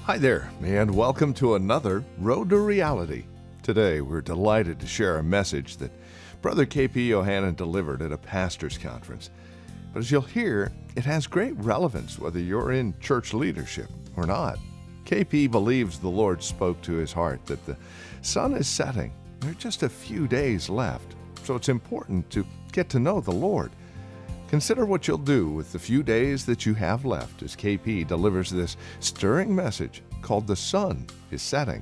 Hi there, and welcome to another Road to Reality. Today, we're delighted to share a message that Brother K.P. Yohannan delivered at a pastor's conference. But as you'll hear, it has great relevance whether you're in church leadership or not. K.P. believes the Lord spoke to his heart that the sun is setting. There are just a few days left, so it's important to get to know the Lord. Consider what you'll do with the few days that you have left as KP delivers this stirring message called The Sun is Setting.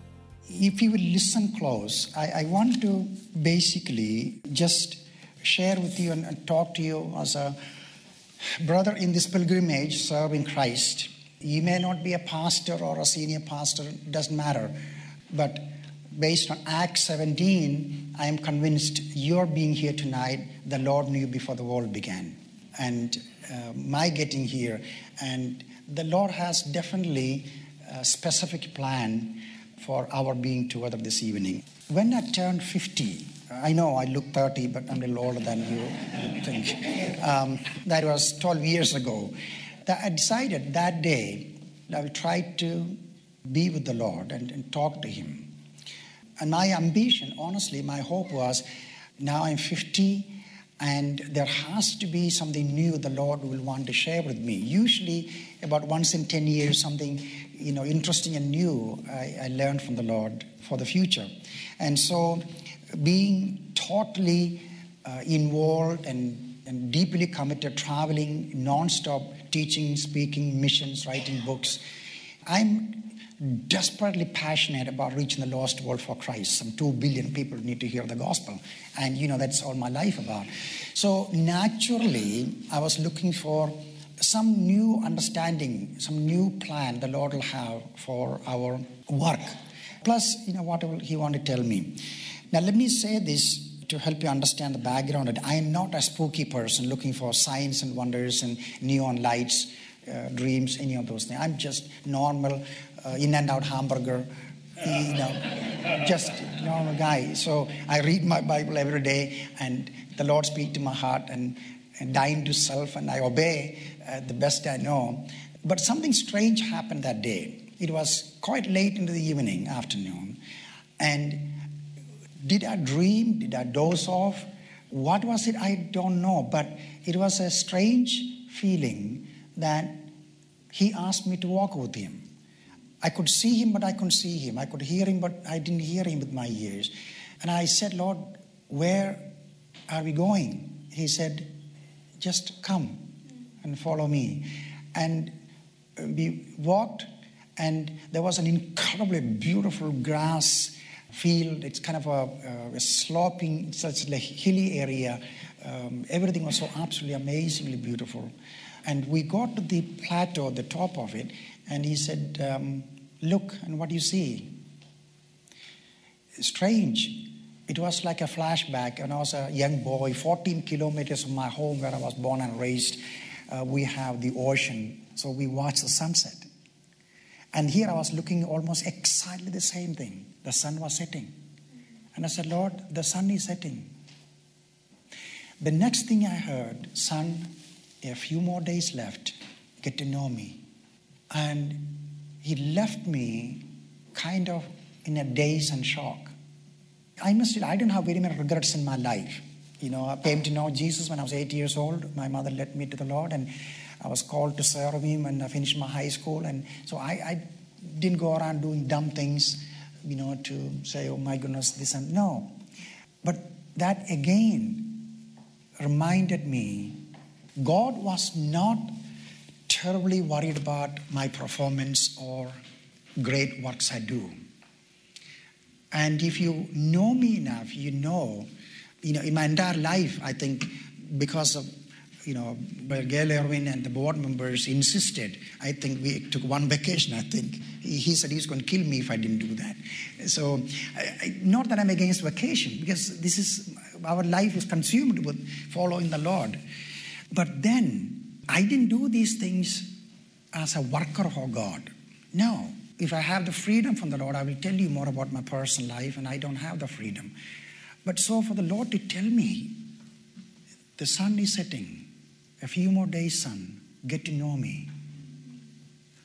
If you will listen close, I want to basically just share with you and talk to you as a brother in this pilgrimage serving Christ. You may not be a pastor or a senior pastor, it doesn't matter. But based on Acts 17, I am convinced you're being here tonight, the Lord knew before the world began. And my getting here, and the Lord has definitely a specific plan for our being together this evening. When I turned 50, I know I look 30, but I'm a little older than you think. That was 12 years ago. I decided that day I will try to be with the Lord and talk to Him. And my ambition, honestly, my hope was, now I'm 50 and there has to be something new the Lord will want to share with me. Usually about once in 10 years, something interesting and new I learned from the Lord for the future. And so being totally involved and deeply committed, traveling non-stop, teaching, speaking, missions, writing books, I'm desperately passionate about reaching the lost world for Christ. Some 2 billion people need to hear the gospel. And that's all my life about. So naturally, I was looking for some new understanding, some new plan the Lord will have for our work. Plus, whatever He wanted to tell me. Now, let me say this to help you understand the background. I am not a spooky person looking for signs and wonders and neon lights, dreams, any of those things. I'm just normal, in-and-out hamburger, just normal guy. So I read my Bible every day, and the Lord speaks to my heart, and dying to self, and I obey the best I know. But something strange happened that day. It was quite late into the afternoon, and did I dream? Did I doze off? What was it? I don't know, but it was a strange feeling that He asked me to walk with Him. I could see Him, but I couldn't see Him. I could hear Him, but I didn't hear Him with my ears. And I said, Lord, where are we going? He said, just come and follow me. And we walked, and there was an incredibly beautiful grass field. It's kind of a sloping, such a hilly area. Everything was so absolutely amazingly beautiful. And we got to the plateau, the top of it, and He said, look, and what do you see? Strange. It was like a flashback. When I was a young boy, 14 kilometers from my home where I was born and raised, we have the ocean. So we watch the sunset. And here I was looking almost exactly the same thing. The sun was setting. And I said, Lord, the sun is setting. The next thing I heard, son, a few more days left, get to know me. And He left me kind of in a daze and shock. I don't have very many regrets in my life. I came to know Jesus when I was 8 years old. My mother led me to the Lord, and I was called to serve Him when I finished my high school. And so I didn't go around doing dumb things, to say, oh my goodness, this and no. But that again reminded me, God was not terribly worried about my performance or great works I do. And if you know me enough, in my entire life, I think because of, Gail Erwin and the board members insisted, I think we took one vacation, I think. He said he was going to kill me if I didn't do that. So, not that I'm against vacation, because our life is consumed with following the Lord. But then, I didn't do these things as a worker for God. No. If I have the freedom from the Lord, I will tell you more about my personal life, and I don't have the freedom. But so for the Lord to tell me, the sun is setting, a few more days, son, get to know me.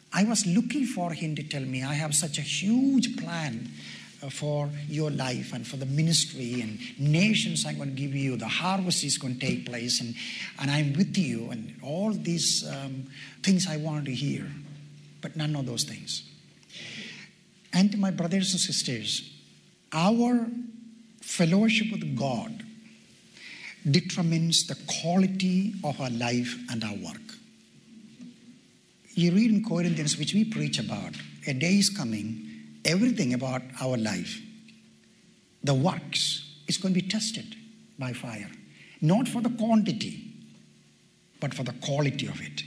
I was looking for him to tell me, I have such a huge plan for your life and for the ministry and nations I'm going to give you. The harvest is going to take place and I'm with you and all these things I wanted to hear. But none of those things. And my brothers and sisters, our fellowship with God determines the quality of our life and our work. You read in Corinthians, which we preach about, a day is coming, everything about our life, the works, is going to be tested by fire. Not for the quantity, but for the quality of it.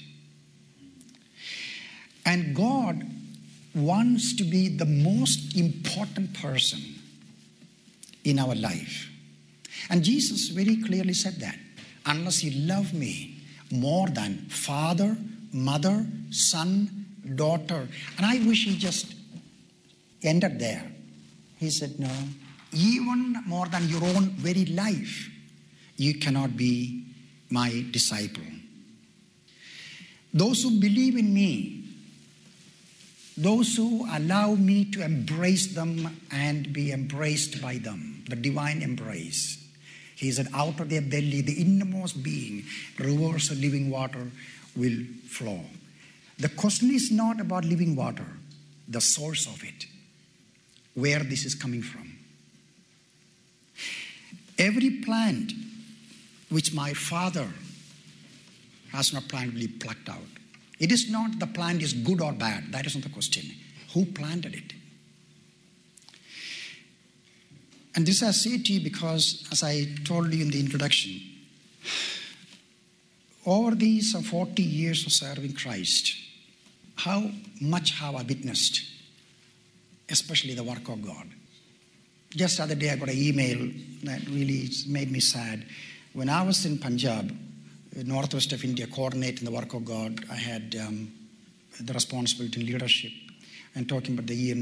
And God wants to be the most important person in our life. And Jesus very clearly said that. Unless you love me more than father, mother, son, daughter. And I wish he just ended there. He said, no, even more than your own very life, you cannot be my disciple. Those who believe in me, those who allow me to embrace them and be embraced by them, the divine embrace. He said, out of their belly, the innermost being, rivers of living water will flow. The question is not about living water, the source of it, where this is coming from. Every plant which my Father has not planted will be plucked out. It is not the plant is good or bad. That is not the question. Who planted it? And this I say to you because, as I told you in the introduction, over these 40 years of serving Christ, how much have I witnessed, especially the work of God. Just the other day I got an email that really made me sad. When I was in Punjab, northwest of India, coordinating the work of God, I had the responsibility in leadership. I'm talking about the year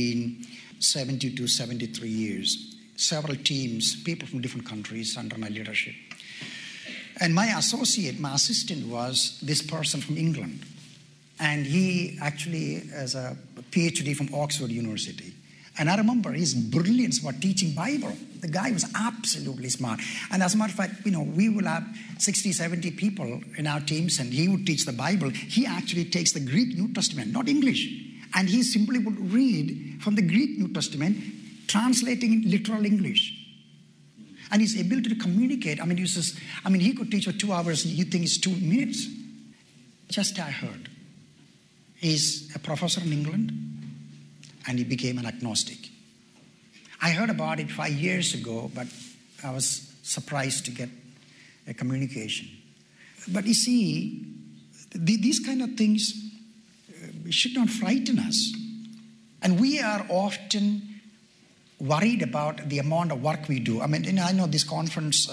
1970 to 73 years. Several teams, people from different countries under my leadership. And my assistant was this person from England. And he actually has a PhD from Oxford University. And I remember his brilliance about teaching Bible. The guy was absolutely smart. And as a matter of fact, we will have 60, 70 people in our teams, and he would teach the Bible. He actually takes the Greek New Testament, not English. And he simply would read from the Greek New Testament, translating in literal English. And his ability to communicate, he could teach for 2 hours, and you think it's 2 minutes. Just I heard. He's a professor in England, and he became an agnostic. I heard about it 5 years ago, but I was surprised to get a communication. But you see, these kind of things should not frighten us. And we are often worried about the amount of work we do. I know this conference,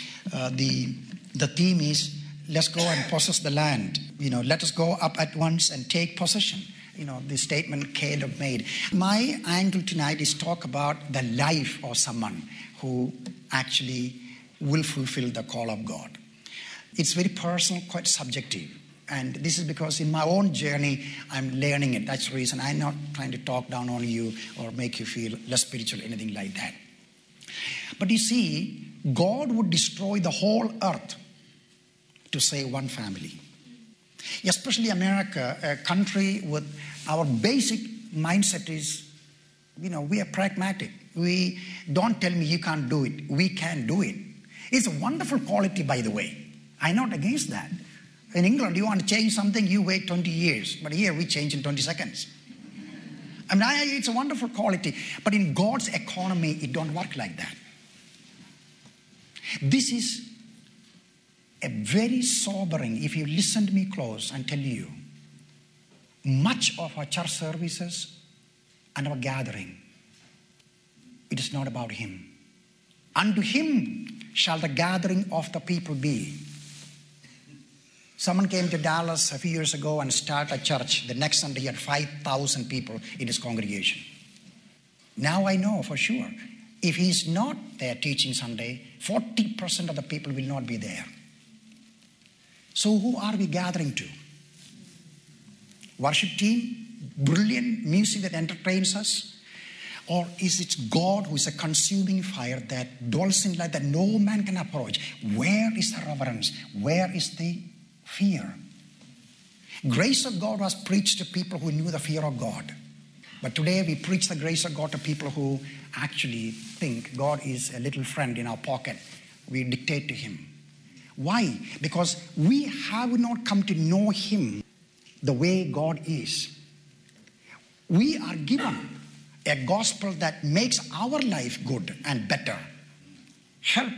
the theme is, let's go and possess the land. Let us go up at once and take possession. The statement Caleb made. My angle tonight is talk about the life of someone who actually will fulfill the call of God. It's very personal, quite subjective. And this is because in my own journey, I'm learning it. That's the reason I'm not trying to talk down on you or make you feel less spiritual, anything like that. But you see, God would destroy the whole earth to save one family. Especially America, a country with our basic mindset is, we are pragmatic. We don't tell me you can't do it. We can do it. It's a wonderful quality, by the way. I'm not against that. In England, you want to change something, you wait 20 years. But here, we change in 20 seconds. It's a wonderful quality. But in God's economy, it don't work like that. This is a very sobering, if you listen to me close and tell you, much of our church services and our gathering, it is not about him. Unto him shall the gathering of the people be. Someone came to Dallas a few years ago and started a church. The next Sunday he had 5,000 people in his congregation. Now I know for sure, if he's not there teaching Sunday, 40% of the people will not be there. So who are we gathering to? Worship team, brilliant music that entertains us? Or is it God who is a consuming fire that dwells in light that no man can approach? Where is the reverence? Where is the fear? Grace of God was preached to people who knew the fear of God. But today we preach the grace of God to people who actually think God is a little friend in our pocket. We dictate to him. Why? Because we have not come to know him the way God is. We are given a gospel that makes our life good and better. Help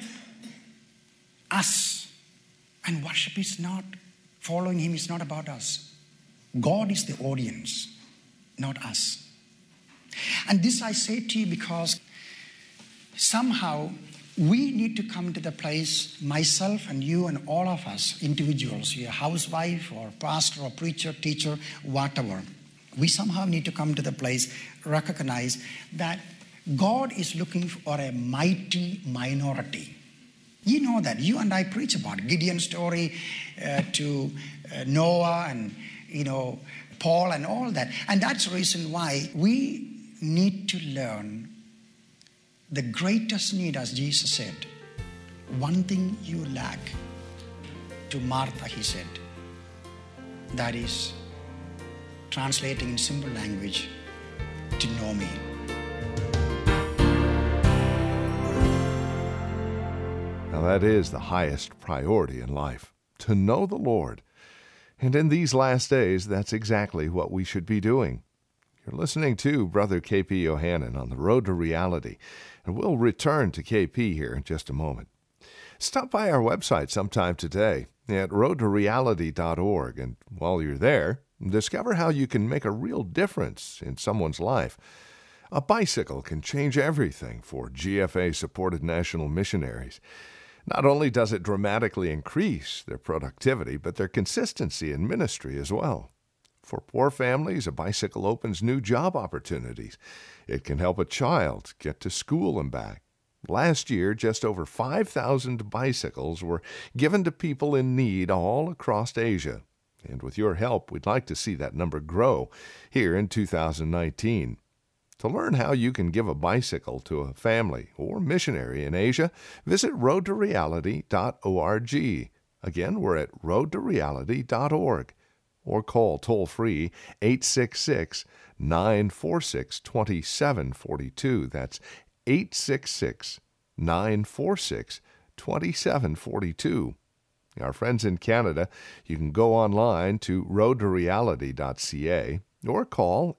us. And worship is not, following him is not about us. God is the audience, not us. And this I say to you because somehow we need to come to the place, myself and you and all of us, individuals, you're a housewife or pastor or preacher, teacher, whatever. We somehow need to come to the place, recognize that God is looking for a mighty minority. You know that. You and I preach about Gideon's story to Noah and, Paul and all that. And that's the reason why we need to learn the greatest need, as Jesus said. One thing you lack. To Martha, he said. That is, translating in simple language, to know me. Now that is the highest priority in life, to know the Lord. And in these last days, that's exactly what we should be doing. You're listening to Brother K.P. Yohannan on the Road to Reality, and we'll return to K.P. here in just a moment. Stop by our website sometime today at roadtoreality.org, and while you're there, discover how you can make a real difference in someone's life. A bicycle can change everything for GFA-supported national missionaries. Not only does it dramatically increase their productivity, but their consistency in ministry as well. For poor families, a bicycle opens new job opportunities. It can help a child get to school and back. Last year, just over 5,000 bicycles were given to people in need all across Asia. And with your help, we'd like to see that number grow here in 2019. To learn how you can give a bicycle to a family or missionary in Asia, visit roadtoreality.org. Again, we're at roadtoreality.org. Or call toll-free 866-946-2742. That's 866-946-2742. Our friends in Canada, you can go online to roadtoreality.ca or call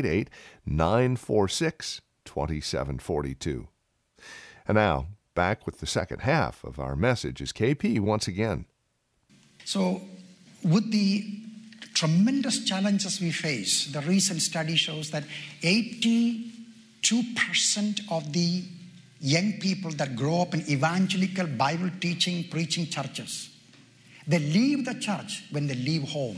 888-946-2742. And now, back with the second half of our message is KP once again. So, with the tremendous challenges we face, the recent study shows that 82% of the young people that grow up in evangelical Bible teaching, preaching churches, they leave the church when they leave home.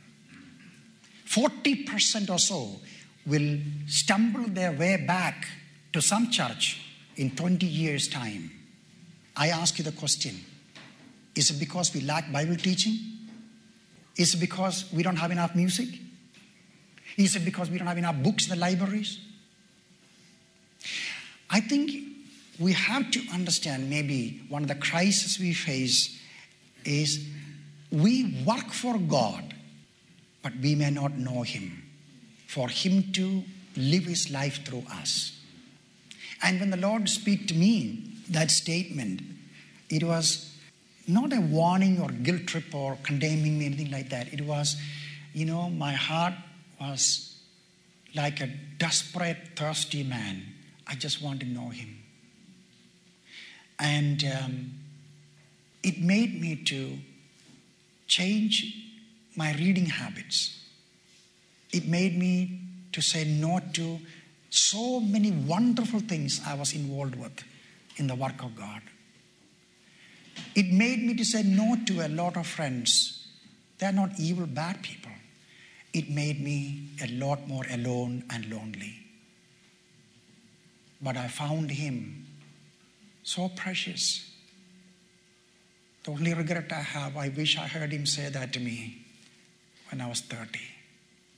40% or so will stumble their way back to some church in 20 years' time. I ask you the question, is it because we lack Bible teaching? Is it because we don't have enough music? Is it because we don't have enough books in the libraries? I think we have to understand maybe one of the crises we face is we work for God, but we may not know him, for him to live his life through us. And when the Lord spoke to me, that statement, it was not a warning or guilt trip or condemning me, anything like that. It was, my heart was like a desperate, thirsty man. I just want to know him. And it made me to change my reading habits. It made me to say no to so many wonderful things I was involved with in the work of God. It made me to say no to a lot of friends. They're not evil, bad people. It made me a lot more alone and lonely. But I found him so precious. The only regret I have, I wish I heard him say that to me when I was 30.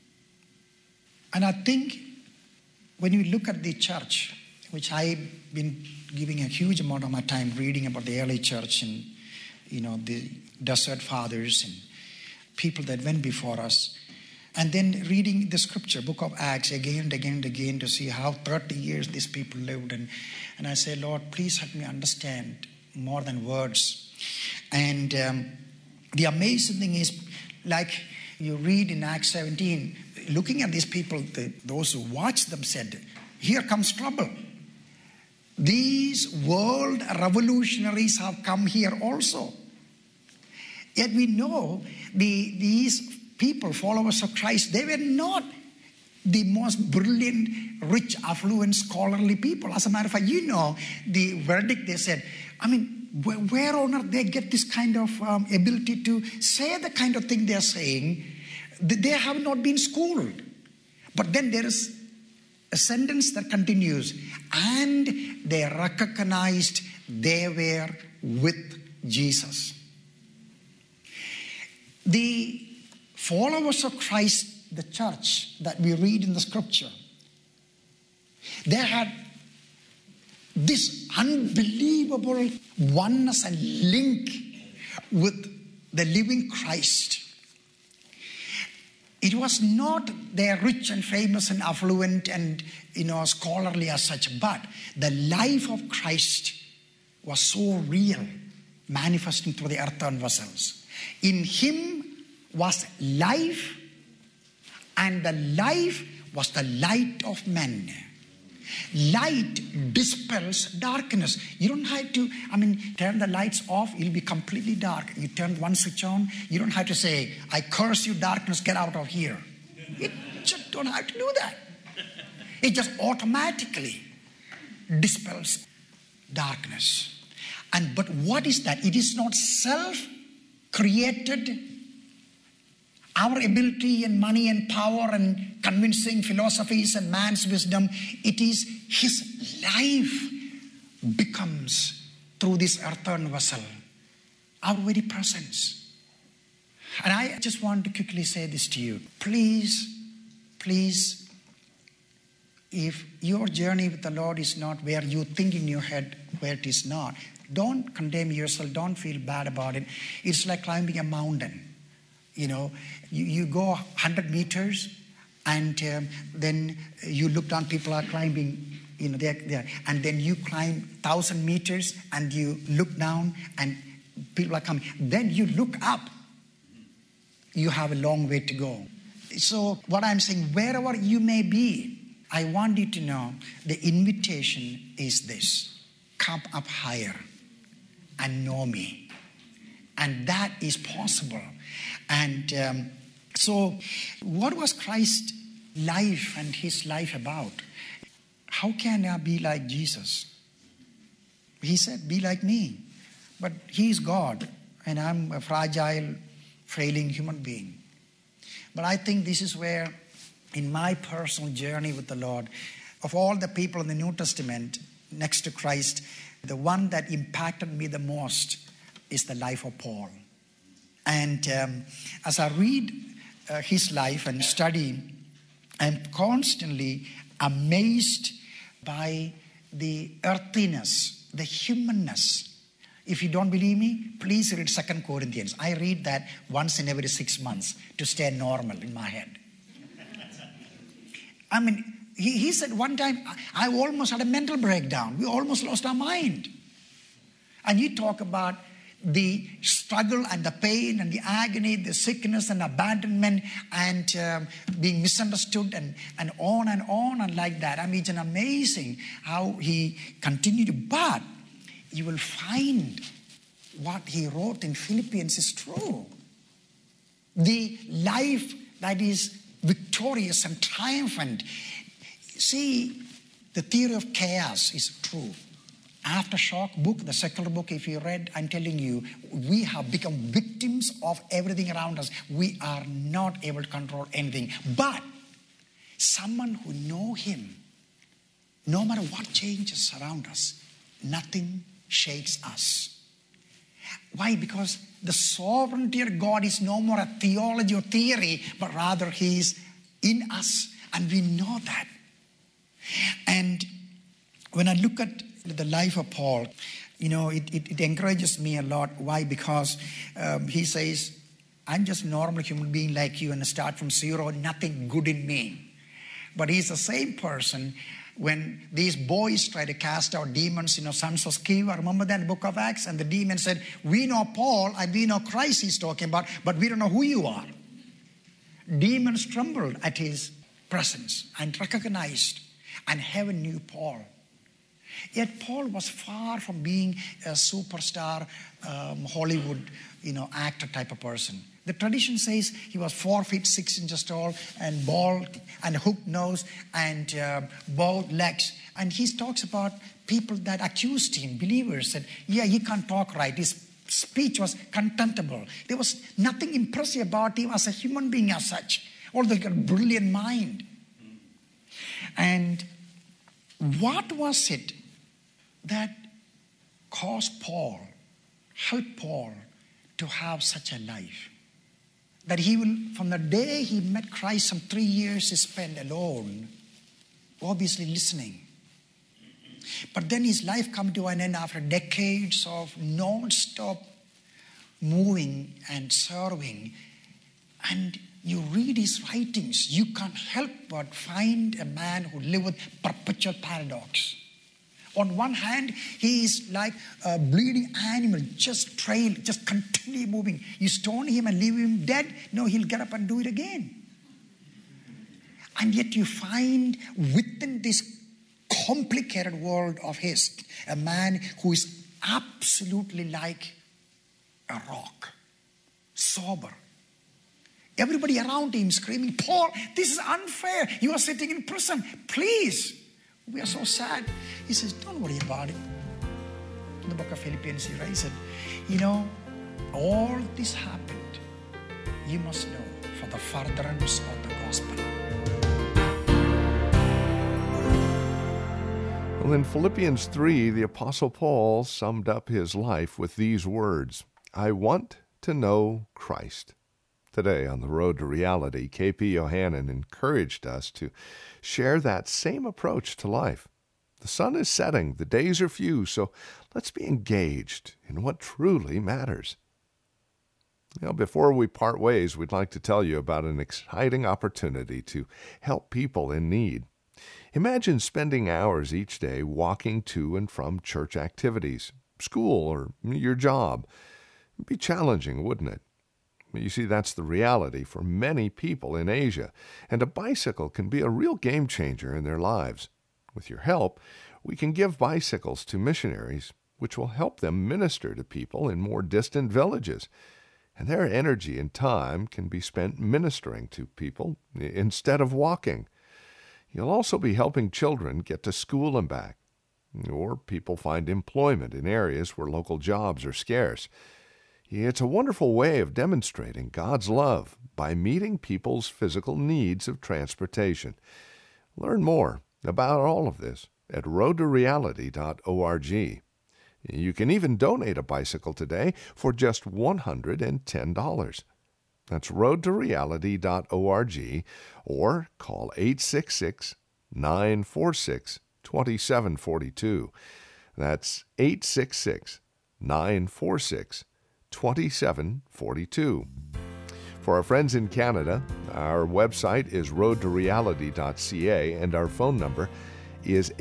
And I think when you look at the church, which I've been giving a huge amount of my time reading about the early church and, the desert fathers and people that went before us, and then reading the scripture, book of Acts, again and again and again to see how 30 years these people lived. And I say, Lord, please help me understand more than words. And the amazing thing is, like you read in Acts 17, looking at these people, those who watched them said, here comes trouble. These world revolutionaries have come here also. Yet we know these people, followers of Christ, they were not the most brilliant, rich, affluent, scholarly people. As a matter of fact, the verdict they said, where on earth they get this kind of ability to say the kind of thing they are saying? They have not been schooled. But then there is a sentence that continues, and they recognized they were with Jesus. The followers of Christ, the church that we read in the scripture, they had this unbelievable oneness and link with the living Christ. It was not they're rich and famous and affluent and scholarly as such, but the life of Christ was so real, manifesting through the earthen vessels. In him was life, and the life was the light of men. Light dispels darkness. You don't have to, turn the lights off, it'll be completely dark. You turn one switch on, you don't have to say, I curse you, darkness, get out of here. You just don't have to do that. It just automatically dispels darkness. But what is that? It is not self-created, our ability and money and power and convincing philosophies and man's wisdom. It is his life becomes through this earthen vessel our very presence. And I just want to quickly say this to you. Please, if your journey with the Lord is not where you think in your head where it is not, don't condemn yourself. Don't feel bad about it. It's like climbing a mountain. You go 100 meters and then you look down, people are climbing, there. And then you climb 1,000 meters and you look down and people are coming. Then you look up. You have a long way to go. So what I'm saying, wherever you may be, I want you to know the invitation is this: come up higher and know me. And that is possible. And so what was Christ's life and his life about? How can I be like Jesus? He said, be like me. But he's God, and I'm a fragile, failing human being. But I think this is where, in my personal journey with the Lord, of all the people in the New Testament next to Christ, the one that impacted me the most is the life of Paul. And as I read his life and study, I'm constantly amazed by the earthiness, the humanness. If you don't believe me, please read 2 Corinthians. I read that once in every 6 months to stay normal in my head. He said one time, I almost had a mental breakdown. We almost lost our mind. And you talk about the struggle and the pain and the agony, the sickness and abandonment and being misunderstood and on and like that. It's amazing how he continued. But you will find what he wrote in Philippians is true. The life that is victorious and triumphant. See, the theory of chaos is true. Aftershock book, the secular book, if you read, I'm telling you, we have become victims of everything around us. We are not able to control anything. But someone who knows him, no matter what changes around us, nothing shakes us. Why? Because the sovereignty of God is no more a theology or theory, but rather he is in us And we know that. And when I look at the life of Paul, it encourages me a lot. Why? Because he says, I'm just a normal human being like you and I start from zero, nothing good in me. But he's the same person when these boys try to cast out demons, sons of Sceva, remember that in the book of Acts? And the demon said, we know Paul and we know Christ he's talking about, but we don't know who you are. Demons trembled at his presence and recognized, and heaven knew Paul. Yet Paul was far from being a superstar, Hollywood, actor type of person. The tradition says he was 4 feet 6 inches tall and bald and hooked nose and bowed legs. And he talks about people that accused him, believers, said, yeah, he can't talk right. His speech was contemptible. There was nothing impressive about him as a human being as such, although he got a brilliant mind. And what was it that caused Paul, helped Paul to have such a life? That he will, from the day he met Christ, some 3 years he spent alone, obviously listening. But then his life come to an end after decades of non-stop moving and serving. And you read his writings, you can't help but find a man who lived with perpetual paradox. On one hand, he is like a bleeding animal, just continually moving. You stone him and leave him dead, no, he'll get up and do it again. And yet you find within this complicated world of his, a man who is absolutely like a rock, sober. Everybody around him screaming, Paul, this is unfair. You are sitting in prison. Please. We are so sad. He says, don't worry about it. In the book of Philippians, he writes it. All this happened, you must know, for the furtherance of the gospel. Well, in Philippians 3, the Apostle Paul summed up his life with these words, I want to know Christ. Today on the Road to Reality, K.P. Yohannan encouraged us to share that same approach to life. The sun is setting, the days are few, so let's be engaged in what truly matters. Before we part ways, we'd like to tell you about an exciting opportunity to help people in need. Imagine spending hours each day walking to and from church activities, school, or your job. It'd be challenging, wouldn't it? You see, that's the reality for many people in Asia, and a bicycle can be a real game changer in their lives. With your help, we can give bicycles to missionaries, which will help them minister to people in more distant villages. And their energy and time can be spent ministering to people instead of walking. You'll also be helping children get to school and back, or people find employment in areas where local jobs are scarce. It's a wonderful way of demonstrating God's love by meeting people's physical needs of transportation. Learn more about all of this at roadtoreality.org. You can even donate a bicycle today for just $110. That's roadtoreality.org or call 866-946-2742. That's 866-946-2742. For our friends in Canada, our website is roadtoreality.ca and our phone number is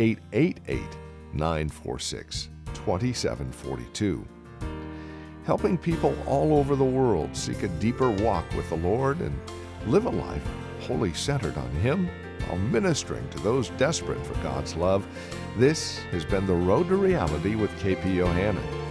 888-946-2742. Helping people all over the world seek a deeper walk with the Lord and live a life wholly centered on Him while ministering to those desperate for God's love. This has been The Road to Reality with K.P. Yohannan.